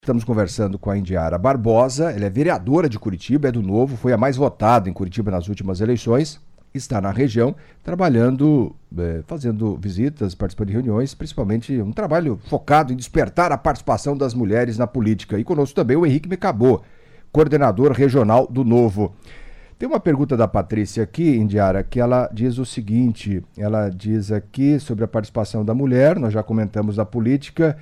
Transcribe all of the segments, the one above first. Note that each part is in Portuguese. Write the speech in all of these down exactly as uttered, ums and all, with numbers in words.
Estamos conversando com a Indiara Barbosa, ela é vereadora de Curitiba, é do Novo, foi a mais votada em Curitiba nas últimas eleições, está na região, trabalhando, é, fazendo visitas, participando de reuniões, principalmente um trabalho focado em despertar a participação das mulheres na política. E conosco também o Henrique Mecabô, coordenador regional do Novo. Tem uma pergunta da Patrícia aqui, Indiara, que ela diz o seguinte, ela diz aqui sobre a participação da mulher, nós já comentamos da política,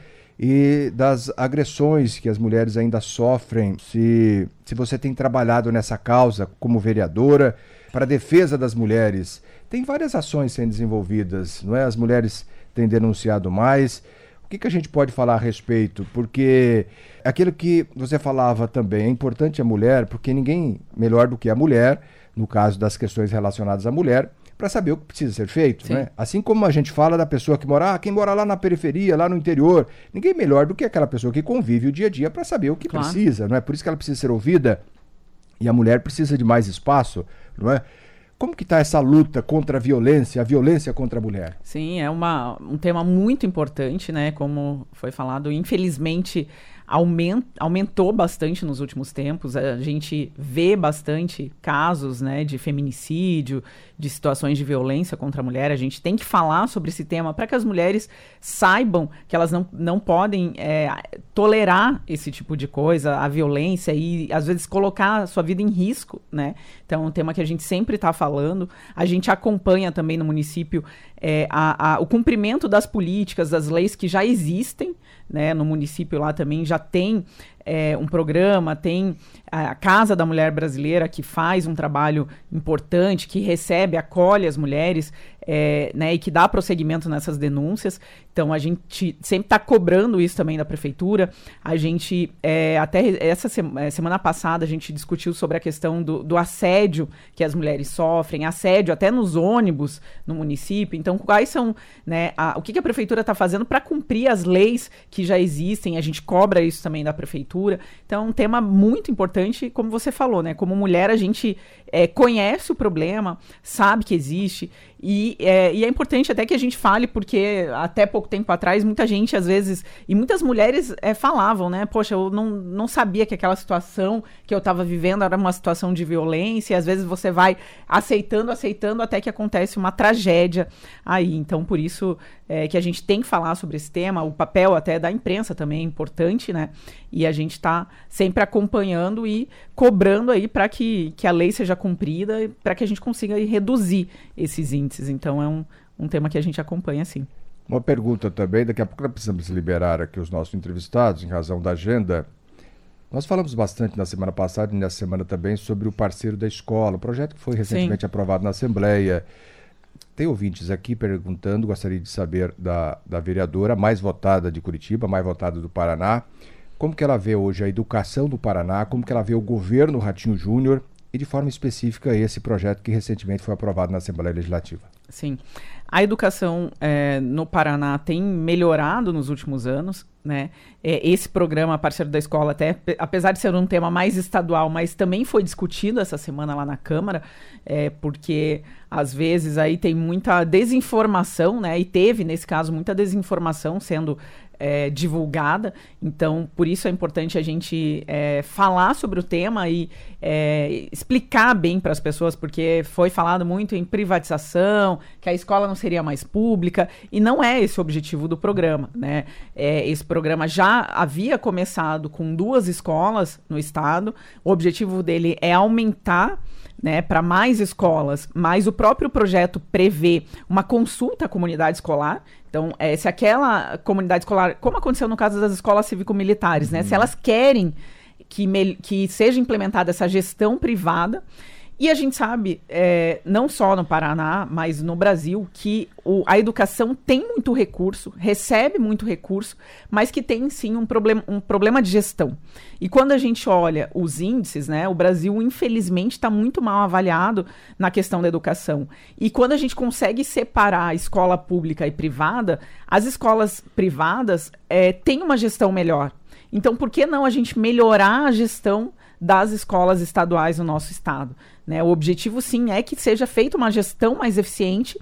e das agressões que as mulheres ainda sofrem, se, se você tem trabalhado nessa causa como vereadora para a defesa das mulheres. Tem várias ações sendo desenvolvidas, não é? As mulheres têm denunciado mais. O que, que a gente pode falar a respeito? Porque aquilo que você falava também, é importante a mulher, porque ninguém melhor do que a mulher, no caso das questões relacionadas à mulher, para saber o que precisa ser feito, né? Assim como a gente fala da pessoa que mora, ah, quem mora lá na periferia, lá no interior, ninguém melhor do que aquela pessoa que convive o dia a dia para saber o que claro. Precisa, não é? Por isso que ela precisa ser ouvida e a mulher precisa de mais espaço, não é? Como que está essa luta contra a violência, a violência contra a mulher? Sim, é uma, um tema muito importante, né? Como foi falado, infelizmente Aument, aumentou bastante nos últimos tempos. A gente vê bastante casos, né, de feminicídio, de situações de violência contra a mulher. A gente tem que falar sobre esse tema para que as mulheres saibam que elas não, não podem é, tolerar esse tipo de coisa, a violência e, às vezes, colocar a sua vida em risco, né? Então, é um tema que a gente sempre está falando. A gente acompanha também no município é, a, a, o cumprimento das políticas, das leis que já existem, né? No município lá também já tem é, um programa, tem a Casa da Mulher Brasileira, que faz um trabalho importante, que recebe, acolhe as mulheres, é, né, e que dá prosseguimento nessas denúncias. Então, a gente sempre está cobrando isso também da prefeitura. A gente, é, até essa sema, semana passada, a gente discutiu sobre a questão do, do assédio que as mulheres sofrem, assédio até nos ônibus no município. Então, quais são, né, a, o que, que a prefeitura está fazendo para cumprir as leis que já existem? A gente cobra isso também da prefeitura. Então, é um tema muito importante, como você falou, né? Como mulher, a gente é, conhece o problema, sabe que existe, e é, e é importante até que a gente fale, porque até pouco tempo atrás, muita gente, às vezes, e muitas mulheres é, falavam, né? Poxa, eu não, não sabia que aquela situação que eu estava vivendo era uma situação de violência, e às vezes você vai aceitando, aceitando, até que acontece uma tragédia aí. Então, por isso é, que a gente tem que falar sobre esse tema, o papel até da imprensa também é importante, né? E a gente está sempre acompanhando e cobrando aí para que, que a lei seja cumprida, para que a gente consiga aí reduzir esses índices. Então, é um, um tema que a gente acompanha, sim. Uma pergunta também, daqui a pouco nós precisamos liberar aqui os nossos entrevistados, em razão da agenda. Nós falamos bastante na semana passada e nessa semana também sobre o Parceiro da Escola, o projeto que foi recentemente Sim. aprovado na Assembleia. Tem ouvintes aqui perguntando, gostaria de saber da, da vereadora mais votada de Curitiba, mais votada do Paraná, como que ela vê hoje a educação do Paraná, como que ela vê o governo Ratinho Júnior e, de forma específica, esse projeto que recentemente foi aprovado na Assembleia Legislativa. Sim. A educação é, no Paraná tem melhorado nos últimos anos, né? É, esse programa Parceiro da Escola, até, apesar de ser um tema mais estadual, mas também foi discutido essa semana lá na Câmara, é, porque às vezes aí tem muita desinformação, né? E teve, nesse caso, muita desinformação sendo é, divulgada. Então, por isso é importante a gente é, falar sobre o tema e é, explicar bem para as pessoas, porque foi falado muito em privatização, que a escola não seria mais pública, e não é esse o objetivo do programa, né? É, esse programa já havia começado com duas escolas no estado. O objetivo dele é aumentar, né, para mais escolas, mas o próprio projeto prevê uma consulta à comunidade escolar. Então, é, se aquela comunidade escolar, como aconteceu no caso das escolas cívico-militares, né, uhum. se elas querem que, me, que seja implementada essa gestão privada. E a gente sabe, é, não só no Paraná, mas no Brasil, que o, a educação tem muito recurso, recebe muito recurso, mas que tem sim um, problem, um problema de gestão. E quando a gente olha os índices, né, o Brasil, infelizmente, está muito mal avaliado na questão da educação. E quando a gente consegue separar a escola pública e privada, as escolas privadas é, têm uma gestão melhor. Então, por que não a gente melhorar a gestão das escolas estaduais no nosso estado? Né? O objetivo, sim, é que seja feita uma gestão mais eficiente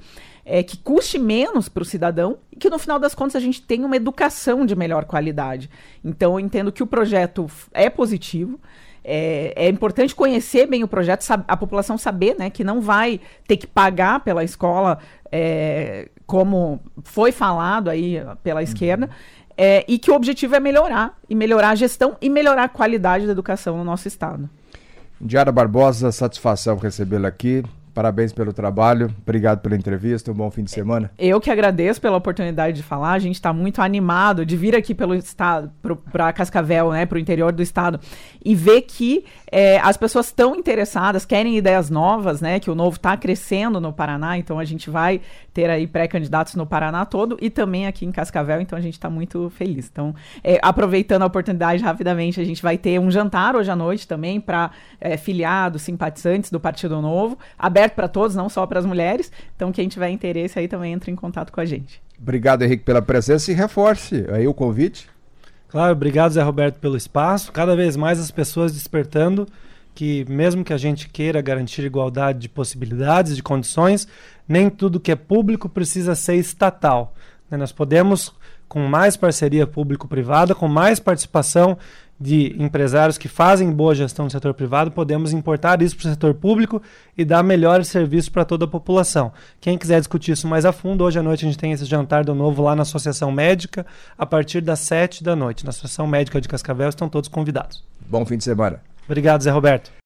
é, que custe menos para o cidadão e que no final das contas a gente tenha uma educação de melhor qualidade. Então eu entendo que o projeto é positivo. É, é importante conhecer bem o projeto, a população saber, né, que não vai ter que pagar pela escola, é, como foi falado aí pela esquerda, é, e que o objetivo é melhorar, e melhorar a gestão e melhorar a qualidade da educação no nosso estado. Indiara Barbosa, satisfação recebê-la aqui. Parabéns pelo trabalho, obrigado pela entrevista, um bom fim de semana. Eu que agradeço pela oportunidade de falar, a gente está muito animado de vir aqui pelo estado, para Cascavel, né, para o interior do estado, e ver que é, as pessoas estão interessadas, querem ideias novas, né, que o Novo está crescendo no Paraná, então a gente vai ter aí pré-candidatos no Paraná todo e também aqui em Cascavel, então a gente está muito feliz. Então, é, aproveitando a oportunidade rapidamente, a gente vai ter um jantar hoje à noite também para é, filiados, simpatizantes do Partido Novo, aberto para todos, não só para as mulheres. Então, quem tiver interesse aí também entra em contato com a gente. Obrigado, Henrique, pela presença e reforce aí o convite. Claro, obrigado, Zé Roberto, pelo espaço. Cada vez mais as pessoas despertando que mesmo que a gente queira garantir igualdade de possibilidades, de condições, nem tudo que é público precisa ser estatal. Né? Nós podemos, com mais parceria público-privada, com mais participação de empresários que fazem boa gestão do setor privado, podemos importar isso para o setor público e dar melhores serviços para toda a população. Quem quiser discutir isso mais a fundo, hoje à noite a gente tem esse jantar do Novo lá na Associação Médica, a partir das sete da noite. Na Associação Médica de Cascavel estão todos convidados. Bom fim de semana. Obrigado, Zé Roberto.